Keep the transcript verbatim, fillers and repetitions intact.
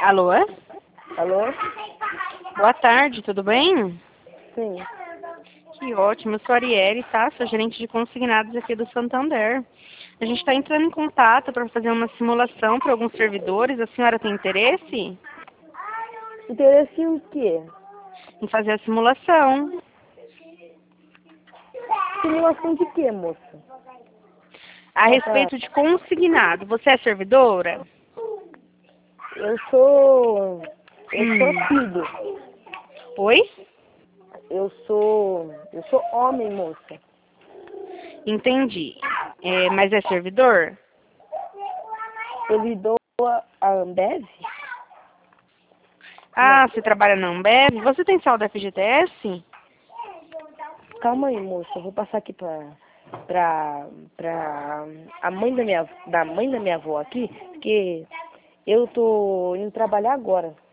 Alô? Alô? Boa tarde, tudo bem? Sim. Que ótimo, eu sou a Arielle, tá? Sou gerente de consignados aqui do Santander. A gente está entrando em contato para fazer uma simulação para alguns servidores. A senhora tem interesse Interesse em quê? em fazer a simulação? Simulação de quê, moça? A Ah, tá. respeito de consignado. Você é servidora? Eu sou... Eu Hum. sou filho. Oi? Eu sou... Eu sou homem, moça. Entendi. É, mas é servidor? Servidor a Ambev? Ah, você trabalha na Ambev? Você tem saldo F G T S? Calma aí, moça. Eu vou passar aqui pra... Pra... Pra... A mãe da minha... Da mãe da minha avó aqui. Porque eu tô indo trabalhar agora.